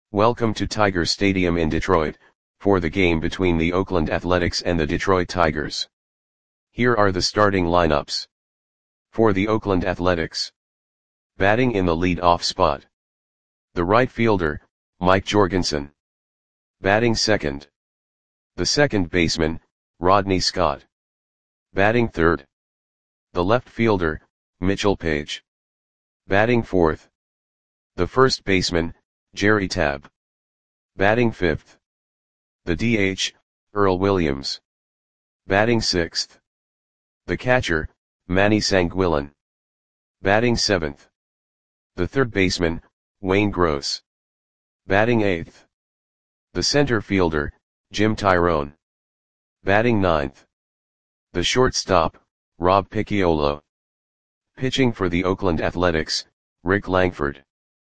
Welcome to Tiger Stadium in Detroit, for the game between the Oakland Athletics and the Detroit Tigers. Here are the starting lineups. For the Oakland Athletics. Batting in the lead-off spot. The right fielder, Mike Jorgensen. Batting second. The second baseman, Rodney Scott. Batting third. The left fielder, Mitchell Page. Batting fourth. The first baseman, Jerry Tabb. Batting fifth. The DH, Earl Williams. Batting sixth. The catcher, Manny Sanguillen. Batting seventh. The third baseman, Wayne Gross. Batting eighth. The center fielder, Jim Tyrone. Batting ninth. The shortstop, Rob Picciolo. Pitching for the Oakland Athletics, Rick Langford.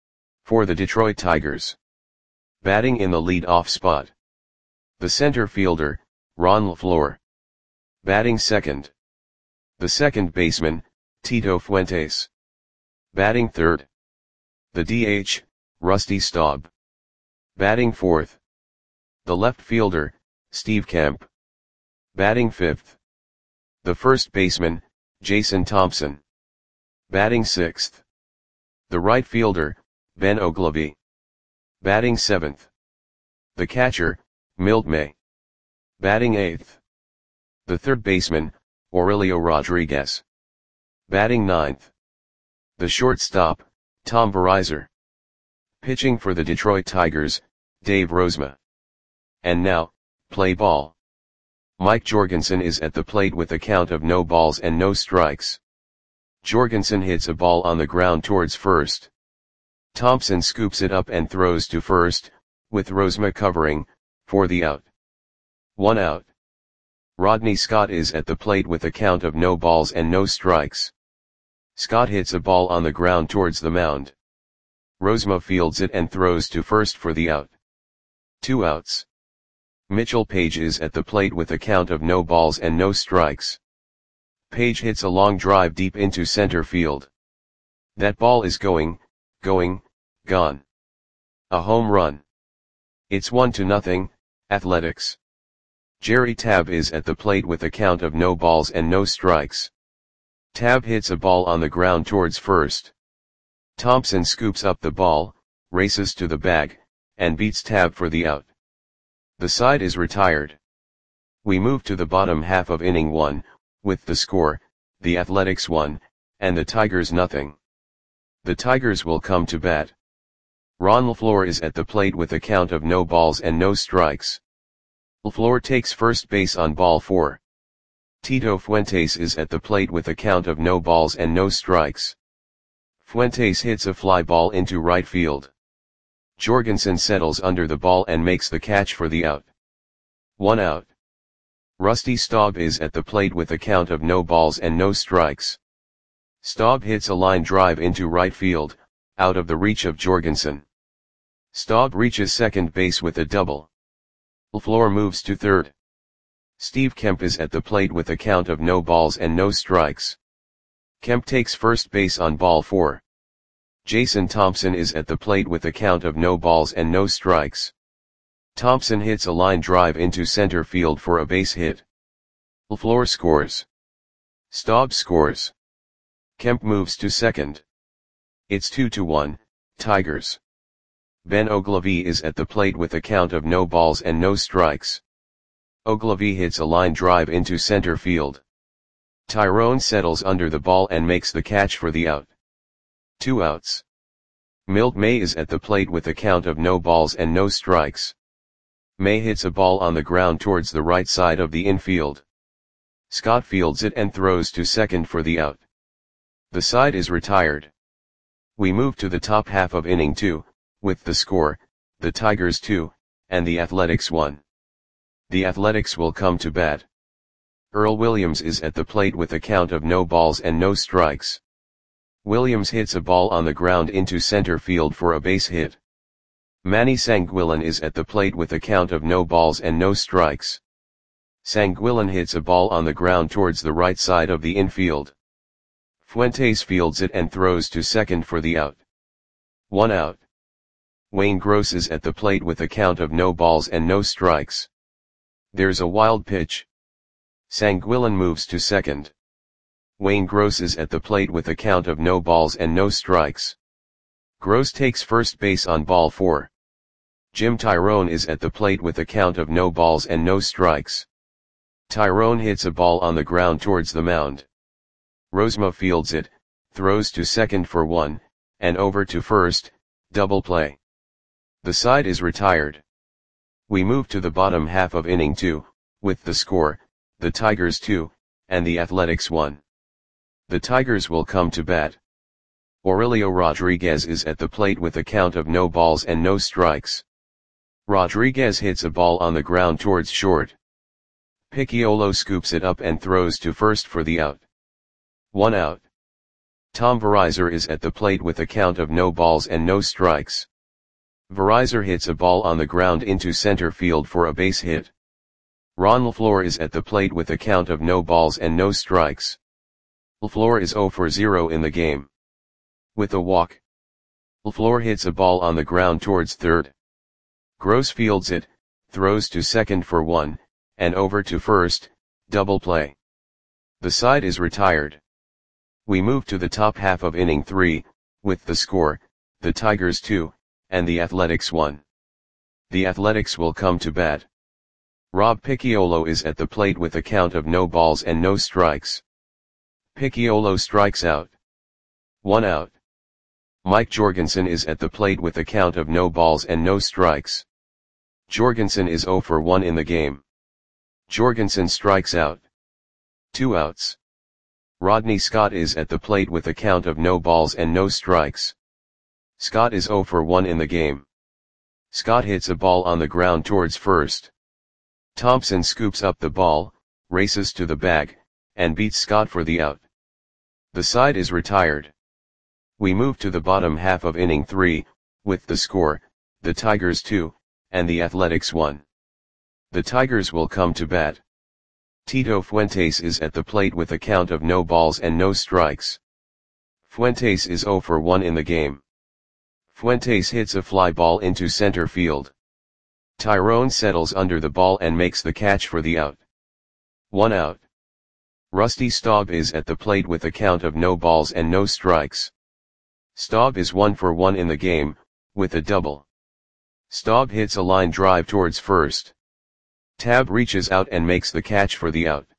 For the Detroit Tigers. Batting in the lead-off spot. The center fielder, Ron LeFlore. Batting second. The second baseman, Tito Fuentes. Batting third. The DH, Rusty Staub. Batting fourth. The left fielder, Steve Kemp. Batting fifth. The first baseman, Jason Thompson. Batting sixth. The right fielder, Ben Oglivie. Batting seventh. The catcher, Milt May. Batting eighth. The third baseman, Aurelio Rodriguez. Batting ninth. The shortstop, Tom Verizar. Pitching for the Detroit Tigers, Dave Rozema. And now, play ball. Mike Jorgensen is at the plate with a count of no balls and no strikes. Jorgensen hits a ball on the ground towards first. Thompson scoops it up and throws to first, with Rozema covering, for the out. 1 out. Rodney Scott is at the plate with a count of no balls and no strikes. Scott hits a ball on the ground towards the mound. Rozema fields it and throws to first for the out. 2 outs. Mitchell Page is at the plate with a count of no balls and no strikes. Page hits a long drive deep into center field. That ball is gone. A home run. It's 1-0, Athletics. Jerry Tabb is at the plate with a count of no balls and no strikes. Tabb hits a ball on the ground towards first. Thompson scoops up the ball, races to the bag, and beats Tabb for the out. The side is retired. We move to the bottom half of inning 1, with the score, the Athletics 1, and the Tigers 0. The Tigers will come to bat. Ron LeFlore is at the plate with a count of no balls and no strikes. LeFlore takes first base on ball 4. Tito Fuentes is at the plate with a count of no balls and no strikes. Fuentes hits a fly ball into right field. Jorgensen settles under the ball and makes the catch for the out. 1 out. Rusty Staub is at the plate with a count of no balls and no strikes. Staub hits a line drive into right field, out of the reach of Jorgensen. Staub reaches second base with a double. LeFlore moves to third. Steve Kemp is at the plate with a count of no balls and no strikes. Kemp takes first base on ball 4. Jason Thompson is at the plate with a count of no balls and no strikes. Thompson hits a line drive into center field for a base hit. LeFlore scores. Staub scores. Kemp moves to second. It's 2-1, Tigers. Ben Oglivie is at the plate with a count of no balls and no strikes. Oglivie hits a line drive into center field. Tyrone settles under the ball and makes the catch for the out. 2 outs. Milt May is at the plate with a count of no balls and no strikes. May hits a ball on the ground towards the right side of the infield. Scott fields it and throws to second for the out. The side is retired. We move to the top half of inning 2, with the score, the Tigers 2, and the Athletics 1. The Athletics will come to bat. Earl Williams is at the plate with a count of no balls and no strikes. Williams hits a ball on the ground into center field for a base hit. Manny Sanguillen is at the plate with a count of no balls and no strikes. Sanguillen hits a ball on the ground towards the right side of the infield. Fuentes fields it and throws to second for the out. 1 out. Wayne Gross is at the plate with a count of no balls and no strikes. There's a wild pitch. Sanguillén moves to second. Wayne Gross is at the plate with a count of no balls and no strikes. Gross takes first base on ball 4. Jim Tyrone is at the plate with a count of no balls and no strikes. Tyrone hits a ball on the ground towards the mound. Rozema fields it, throws to second for 1, and over to first, double play. The side is retired. We move to the bottom half of inning 2, with the score, the Tigers 2, and the Athletics 1. The Tigers will come to bat. Aurelio Rodriguez is at the plate with a count of no balls and no strikes. Rodriguez hits a ball on the ground towards short. Picciolo scoops it up and throws to first for the out. 1 out. Tom Verizar is at the plate with a count of no balls and no strikes. Verizar hits a ball on the ground into center field for a base hit. Ron LaFleur is at the plate with a count of no balls and no strikes. LaFleur is 0 for 0 in the game. With a walk. LaFleur hits a ball on the ground towards third. Gross fields it, throws to second for 1, and over to first, double play. The side is retired. We move to the top half of inning 3, with the score, the Tigers 2, and the Athletics 1. The Athletics will come to bat. Rob Picciolo is at the plate with a count of no balls and no strikes. Picciolo strikes out. 1 out. Mike Jorgensen is at the plate with a count of no balls and no strikes. Jorgensen is 0 for 1 in the game. Jorgensen strikes out. 2 outs. Rodney Scott is at the plate with a count of no balls and no strikes. Scott is 0 for 1 in the game. Scott hits a ball on the ground towards first. Thompson scoops up the ball, races to the bag, and beats Scott for the out. The side is retired. We move to the bottom half of inning 3, with the score, the Tigers 2, and the Athletics 1. The Tigers will come to bat. Tito Fuentes is at the plate with a count of no balls and no strikes. Fuentes is 0 for 1 in the game. Fuentes hits a fly ball into center field. Tyrone settles under the ball and makes the catch for the out. 1 out. Rusty Staub is at the plate with a count of no balls and no strikes. Staub is 1 for 1 in the game, with a double. Staub hits a line drive towards first. Tab reaches out and makes the catch for the out.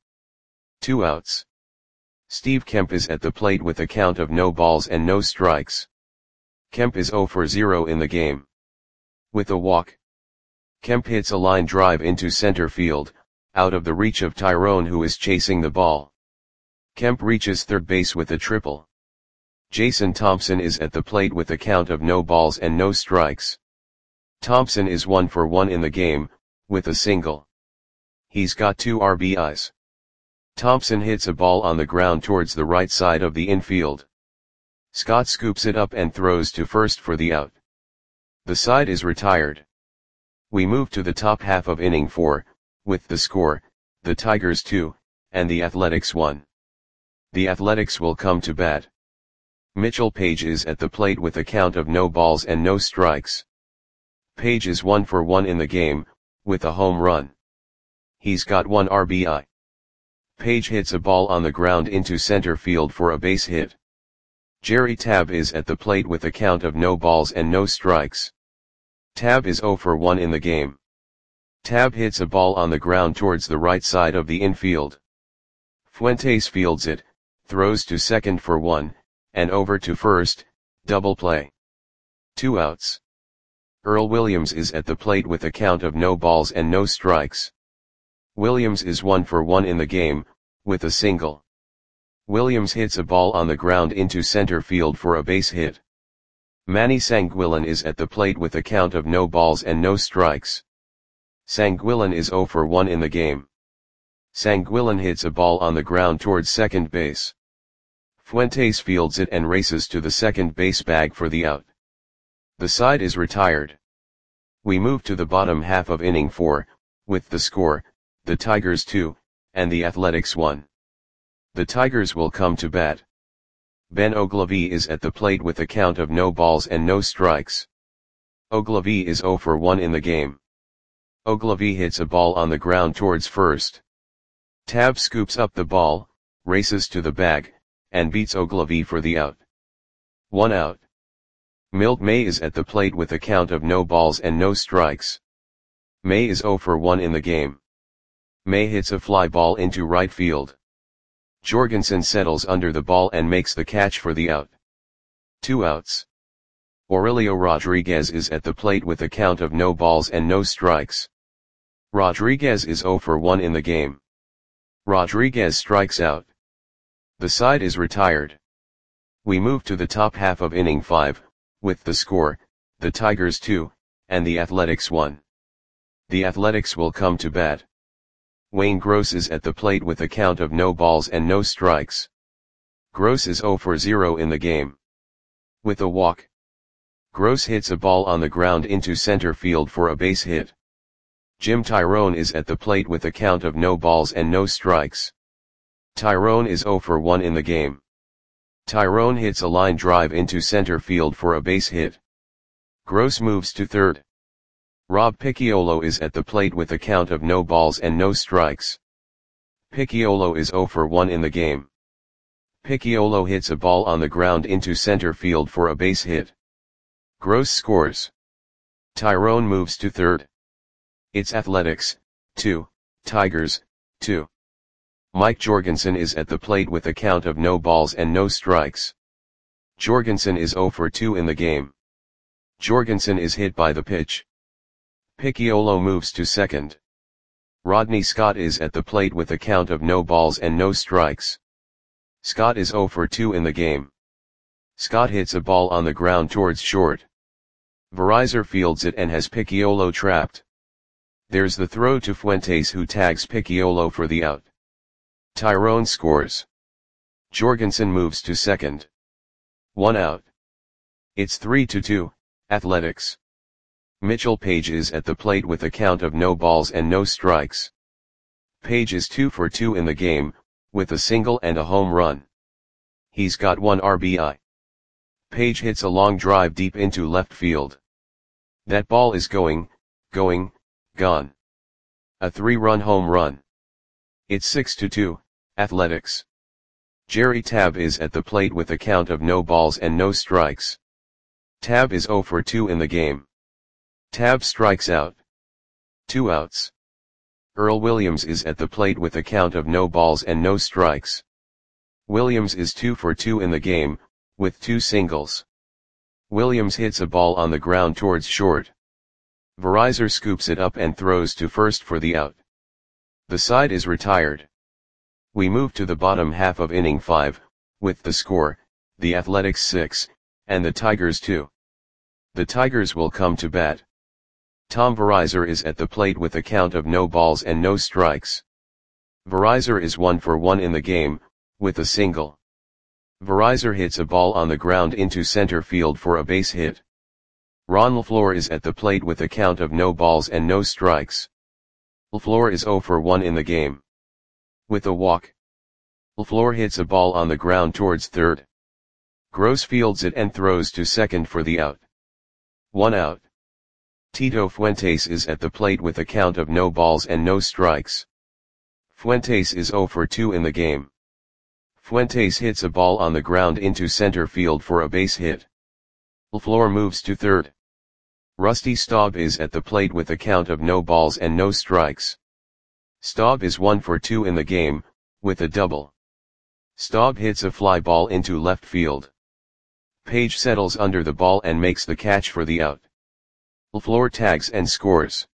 2 outs. Steve Kemp is at the plate with a count of no balls and no strikes. Kemp is 0 for 0 in the game. With a walk. Kemp hits a line drive into center field, out of the reach of Tyrone who is chasing the ball. Kemp reaches third base with a triple. Jason Thompson is at the plate with a count of no balls and no strikes. Thompson is 1 for 1 in the game, with a single. He's got 2 RBIs. Thompson hits a ball on the ground towards the right side of the infield. Scott scoops it up and throws to first for the out. The side is retired. We move to the top half of inning 4, with the score, the Tigers 2, and the Athletics 1. The Athletics will come to bat. Mitchell Page is at the plate with a count of no balls and no strikes. Page is 1 for 1 in the game, with a home run. He's got 1 RBI. Page hits a ball on the ground into center field for a base hit. Jerry Tabb is at the plate with a count of no balls and no strikes. Tabb is 0 for 1 in the game. Tabb hits a ball on the ground towards the right side of the infield. Fuentes fields it, throws to second for 1, and over to first, double play. 2 outs. Earl Williams is at the plate with a count of no balls and no strikes. Williams is 1 for 1 in the game, with a single. Williams hits a ball on the ground into center field for a base hit. Manny Sanguillén is at the plate with a count of no balls and no strikes. Sanguillén is 0 for 1 in the game. Sanguillén hits a ball on the ground towards second base. Fuentes fields it and races to the second base bag for the out. The side is retired. We move to the bottom half of inning 4, with the score, the Tigers 2, and the Athletics 1. The Tigers will come to bat. Ben Oglivie is at the plate with a count of no balls and no strikes. Ogilvy is 0 for 1 in the game. Ogilvy hits a ball on the ground towards first. Tab scoops up the ball, races to the bag, and beats Ogilvy for the out. 1 out. Milt May is at the plate with a count of no balls and no strikes. May is 0 for 1 in the game. May hits a fly ball into right field. Jorgensen settles under the ball and makes the catch for the out. 2 outs. Aurelio Rodriguez is at the plate with a count of no balls and no strikes. Rodriguez is 0 for 1 in the game. Rodriguez strikes out. The side is retired. We move to the top half of inning 5, with the score, the Tigers 2, and the Athletics 1. The Athletics will come to bat. Wayne Gross is at the plate with a count of no balls and no strikes. Gross is 0 for 0 in the game. With a walk, Gross hits a ball on the ground into center field for a base hit. Jim Tyrone is at the plate with a count of no balls and no strikes. Tyrone is 0 for 1 in the game. Tyrone hits a line drive into center field for a base hit. Gross moves to third. Rob Picciolo is at the plate with a count of no balls and no strikes. Picciolo is 0 for 1 in the game. Picciolo hits a ball on the ground into center field for a base hit. Gross scores. Tyrone moves to third. It's Athletics, 2, Tigers, 2. Mike Jorgensen is at the plate with a count of no balls and no strikes. Jorgensen is 0 for 2 in the game. Jorgensen is hit by the pitch. Picciolo moves to second. Rodney Scott is at the plate with a count of no balls and no strikes. Scott is 0 for 2 in the game. Scott hits a ball on the ground towards short. Verizor fields it and has Picciolo trapped. There's the throw to Fuentes, who tags Picciolo for the out. Tyrone scores. Jorgensen moves to second. 1 out. It's 3-2, Athletics. Mitchell Page is at the plate with a count of no balls and no strikes. Page is 2 for 2 in the game, with a single and a home run. He's got 1 RBI. Page hits a long drive deep into left field. That ball is gone. A 3-run home run. It's 6-2, Athletics. Jerry Tabb is at the plate with a count of no balls and no strikes. Tabb is 0 for 2 in the game. Tabb strikes out. 2 outs. Earl Williams is at the plate with a count of no balls and no strikes. Williams is 2 for 2 in the game, with 2 singles. Williams hits a ball on the ground towards short. Verizor scoops it up and throws to first for the out. The side is retired. We move to the bottom half of inning 5, with the score, the Athletics 6, and the Tigers 2. The Tigers will come to bat. Tom Verizor is at the plate with a count of no balls and no strikes. Verizor is 1 for 1 in the game, with a single. Verizor hits a ball on the ground into center field for a base hit. Ron LaFleur is at the plate with a count of no balls and no strikes. LaFleur is 0 for 1 in the game. With a walk, LaFleur hits a ball on the ground towards third. Gross fields it and throws to second for the out. 1 out. Tito Fuentes is at the plate with a count of no balls and no strikes. Fuentes is 0 for 2 in the game. Fuentes hits a ball on the ground into center field for a base hit. LaFleur moves to third. Rusty Staub is at the plate with a count of no balls and no strikes. Staub is 1 for 2 in the game, with a double. Staub hits a fly ball into left field. Page settles under the ball and makes the catch for the out. LaFleur tags and scores.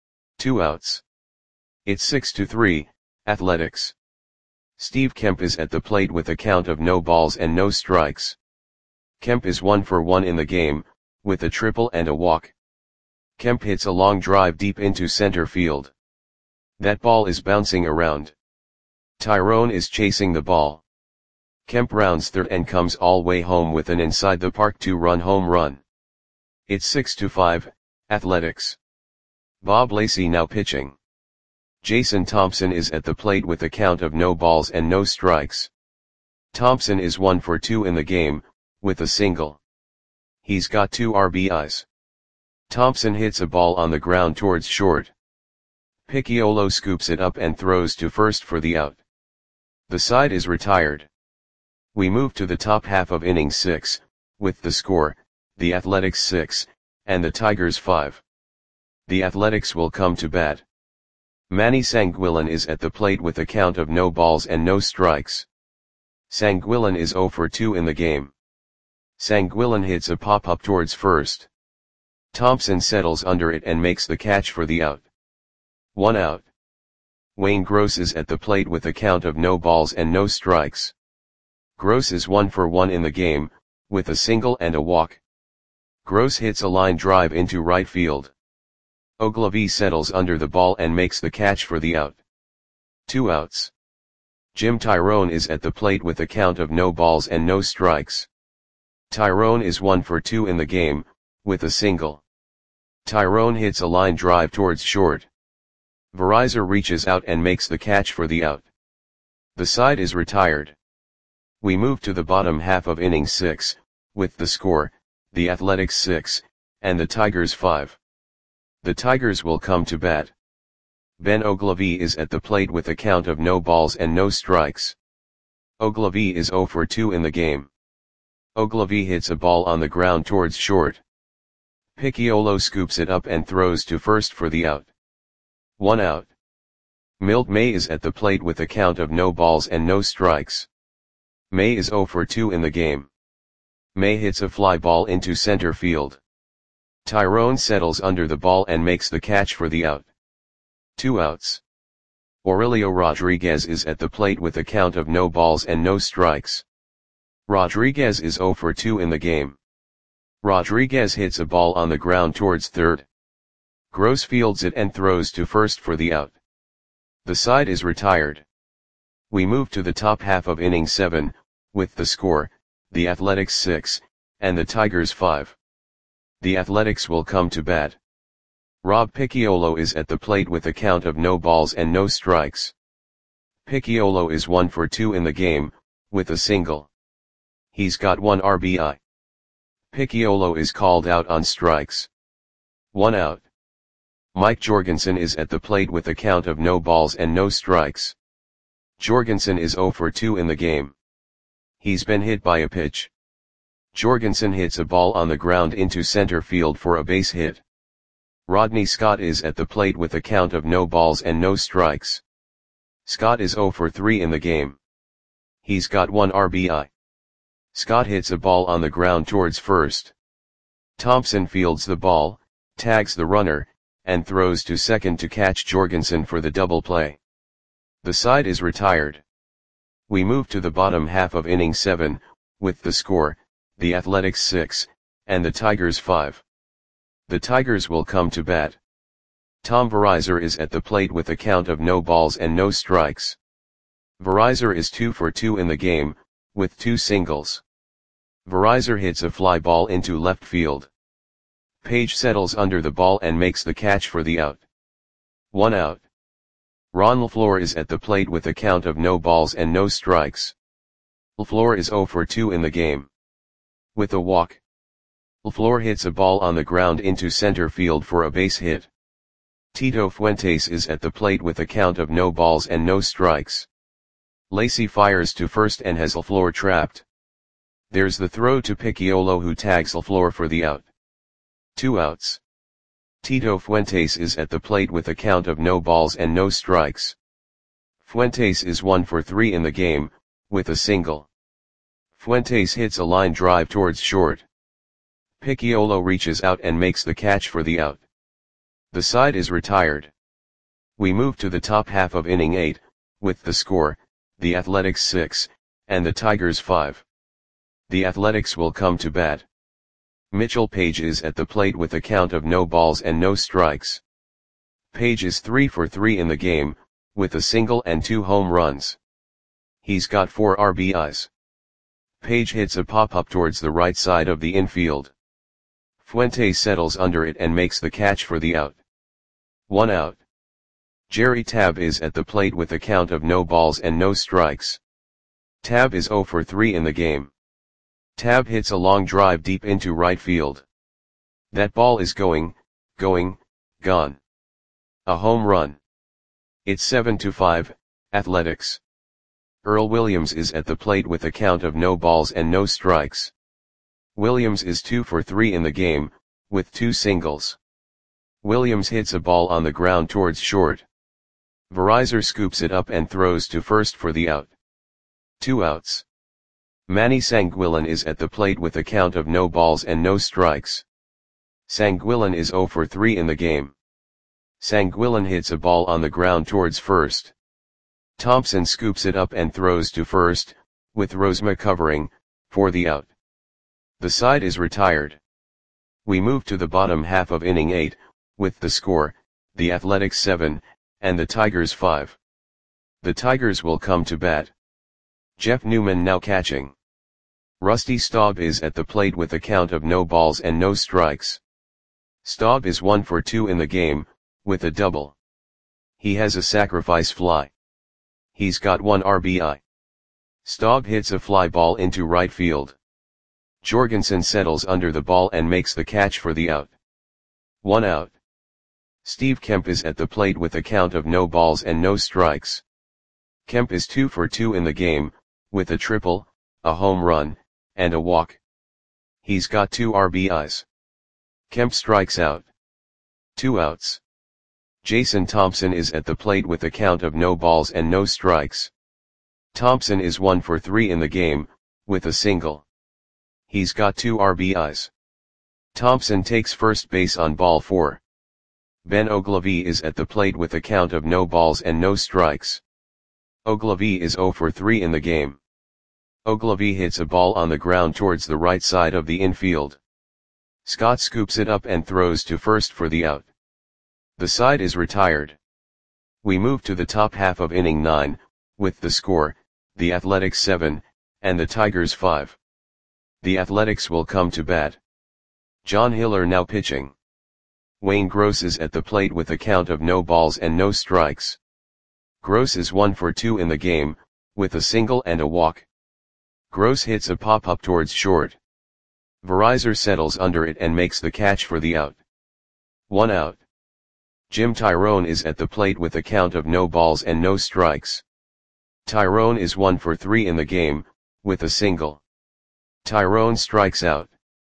2 outs. It's 6-3, Athletics. Steve Kemp is at the plate with a count of no balls and no strikes. Kemp is 1 for 1 in the game, with a triple and a walk. Kemp hits a long drive deep into center field. That ball is bouncing around. Tyrone is chasing the ball. Kemp rounds third and comes all way home with an inside the park 2-run home run. It's 6-5, Athletics. Bob Lacey now pitching. Jason Thompson is at the plate with a count of no balls and no strikes. Thompson is 1 for 2 in the game, with a single. He's got 2 RBIs. Thompson hits a ball on the ground towards short. Picciolo scoops it up and throws to first for the out. The side is retired. We move to the top half of inning 6, with the score, the Athletics 6, and the Tigers 5. The Athletics will come to bat. Manny Sanguillen is at the plate with a count of no balls and no strikes. Sanguillen is 0 for 2 in the game. Sanguillen hits a pop-up towards first. Thompson settles under it and makes the catch for the out. 1 out. Wayne Gross is at the plate with a count of no balls and no strikes. Gross is 1 for 1 in the game, with a single and a walk. Gross hits a line drive into right field. Ogilvie settles under the ball and makes the catch for the out. 2 outs. Jim Tyrone is at the plate with a count of no balls and no strikes. Tyrone is 1 for 2 in the game, with a single. Tyrone hits a line drive towards short. Verizar reaches out and makes the catch for the out. The side is retired. We move to the bottom half of inning 6, with the score, the Athletics 6, and the Tigers 5. The Tigers will come to bat. Ben Ogilvie is at the plate with a count of no balls and no strikes. Ogilvie is 0 for 2 in the game. Ogilvie hits a ball on the ground towards short. Picciolo scoops it up and throws to first for the out. 1 out. Milt May is at the plate with a count of no balls and no strikes. May is 0 for 2 in the game. May hits a fly ball into center field. Tyrone settles under the ball and makes the catch for the out. 2 outs. Aurelio Rodriguez is at the plate with a count of no balls and no strikes. Rodriguez is 0 for 2 in the game. Rodriguez hits a ball on the ground towards third. Gross fields it and throws to first for the out. The side is retired. We move to the top half of inning 7, with the score, the Athletics 6, and the Tigers 5. The Athletics will come to bat. Rob Picciolo is at the plate with a count of no balls and no strikes. Picciolo is 1 for 2 in the game, with a single. He's got 1 RBI. Picciolo is called out on strikes. 1 out. Mike Jorgensen is at the plate with a count of no balls and no strikes. Jorgensen is 0 for 2 in the game. He's been hit by a pitch. Jorgensen hits a ball on the ground into center field for a base hit. Rodney Scott is at the plate with a count of no balls and no strikes. Scott is 0 for 3 in the game. He's got 1 RBI. Scott hits a ball on the ground towards first. Thompson fields the ball, tags the runner, and throws to second to catch Jorgensen for the double play. The side is retired. We move to the bottom half of inning 7, with the score, the Athletics 6, and the Tigers 5. The Tigers will come to bat. Tom Verizar is at the plate with a count of no balls and no strikes. Verizar is 2 for 2 in the game, with 2 singles. Verizar hits a fly ball into left field. Page settles under the ball and makes the catch for the out. 1 out. Ron LaFleur is at the plate with a count of no balls and no strikes. LaFleur is 0 for 2 in the game. With a walk. LaFleur hits a ball on the ground into center field for a base hit. Tito Fuentes is at the plate with a count of no balls and no strikes. Lacy fires to first and has LaFleur trapped. There's the throw to Picciolo who tags LaFleur for the out. 2 outs. Tito Fuentes is at the plate with a count of no balls and no strikes. Fuentes is 1 for 3 in the game, with a single. Fuentes hits a line drive towards short. Picciolo reaches out and makes the catch for the out. The side is retired. We move to the top half of inning 8, with the score, the Athletics 6, and the Tigers 5. The Athletics will come to bat. Mitchell Page is at the plate with a count of no balls and no strikes. Page is 3 for 3 in the game, with a single and 2 home runs. He's got 4 RBIs. Page hits a pop-up towards the right side of the infield. Fuentes settles under it and makes the catch for the out. 1 out. Jerry Tabb is at the plate with a count of no balls and no strikes. Tabb is 0 for 3 in the game. Tabb hits a long drive deep into right field. That ball is going, going, gone. A home run. It's 7-5, Athletics. Earl Williams is at the plate with a count of no balls and no strikes. Williams is 2 for 3 in the game, with 2 singles. Williams hits a ball on the ground towards short. Verizor scoops it up and throws to first for the out. 2 outs. Manny Sanguillen is at the plate with a count of no balls and no strikes. Sanguillen is 0 for 3 in the game. Sanguillen hits a ball on the ground towards first. Thompson scoops it up and throws to first, with Rosema covering, for the out. The side is retired. We move to the bottom half of inning 8, with the score, the Athletics 7, and the Tigers 5. The Tigers will come to bat. Jeff Newman now catching. Rusty Staub is at the plate with a count of no balls and no strikes. Staub is 1 for 2 in the game, with a double. He has a sacrifice fly. He's got 1 RBI. Staub hits a fly ball into right field. Jorgensen settles under the ball and makes the catch for the out. 1 out. Steve Kemp is at the plate with a count of no balls and no strikes. Kemp is 2 for 2 in the game, with a triple, a home run, and a walk. He's got 2 RBIs. Kemp strikes out. 2 outs. Jason Thompson is at the plate with a count of no balls and no strikes. Thompson is 1 for 3 in the game, with a single. He's got 2 RBIs. Thompson takes first base on ball 4. Ben Ogilvie is at the plate with a count of no balls and no strikes. Ogilvie is 0 for 3 in the game. Ogilvie hits a ball on the ground towards the right side of the infield. Scott scoops it up and throws to first for the out. The side is retired. We move to the top half of inning 9, with the score, the Athletics 7, and the Tigers 5. The Athletics will come to bat. John Hiller now pitching. Wayne Gross is at the plate with a count of no balls and no strikes. Gross is 1 for 2 in the game, with a single and a walk. Gross hits a pop-up towards short. Verizor settles under it and makes the catch for the out. 1 out. Jim Tyrone is at the plate with a count of no balls and no strikes. Tyrone is 1 for 3 in the game, with a single. Tyrone strikes out.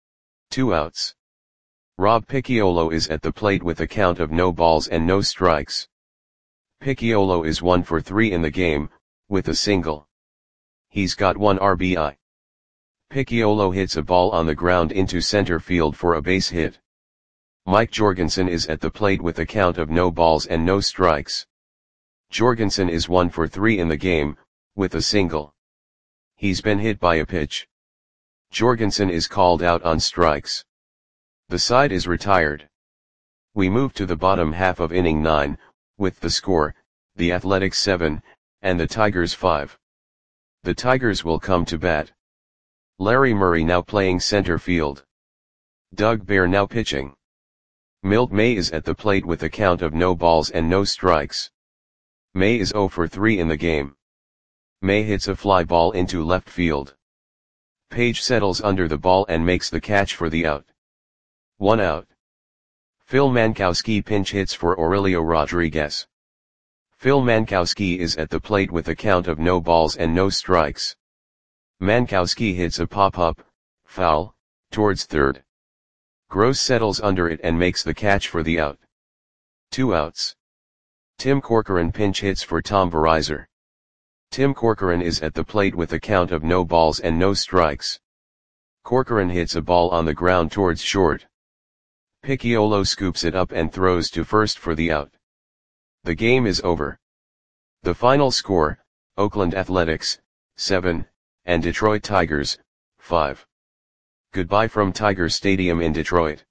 2 outs. Rob Picciolo is at the plate with a count of no balls and no strikes. Picciolo is 1 for 3 in the game, with a single. He's got 1 RBI. Picciolo hits a ball on the ground into center field for a base hit. Mike Jorgensen is at the plate with a count of no balls and no strikes. Jorgensen is 1 for 3 in the game, with a single. He's been hit by a pitch. Jorgensen is called out on strikes. The side is retired. We move to the bottom half of inning 9, with the score, the Athletics 7, and the Tigers 5. The Tigers will come to bat. Larry Murray now playing center field. Doug Bear now pitching. Milt May is at the plate with a count of no balls and no strikes. May is 0 for 3 in the game. May hits a fly ball into left field. Page settles under the ball and makes the catch for the out. 1 out. Phil Mankowski pinch hits for Aurelio Rodriguez. Phil Mankowski is at the plate with a count of no balls and no strikes. Mankowski hits a pop-up, foul, towards third. Gross settles under it and makes the catch for the out. 2 outs. Tim Corcoran pinch hits for Tom Verizor. Tim Corcoran is at the plate with a count of no balls and no strikes. Corcoran hits a ball on the ground towards short. Picciolo scoops it up and throws to first for the out. The game is over. The final score, Oakland Athletics, 7, and Detroit Tigers, 5. Goodbye from Tiger Stadium in Detroit.